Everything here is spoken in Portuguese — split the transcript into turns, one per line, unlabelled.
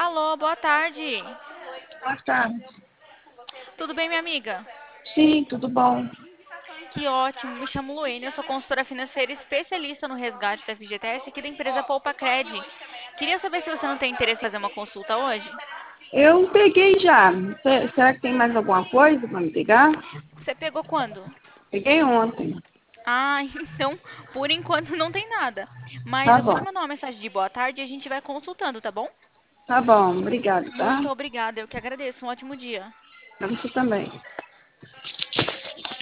Alô, boa tarde.
Boa tarde.
Tudo bem, minha amiga?
Sim, tudo bom.
Que ótimo. Me chamo Luene, eu sou consultora financeira especialista no resgate da FGTS aqui da empresa Poupa Cred. Queria saber se você não tem interesse em fazer uma consulta hoje.
Eu peguei já. Será que tem mais alguma coisa para me pegar?
Você pegou quando?
Peguei ontem.
Ah, então, por enquanto não tem nada. Mas
Tá
eu vou
bom.
te mandar uma mensagem de boa tarde e a gente vai consultando, tá bom?
Tá bom, obrigado, tá?
Muito obrigada, eu que agradeço. Um ótimo dia.
Pra você também.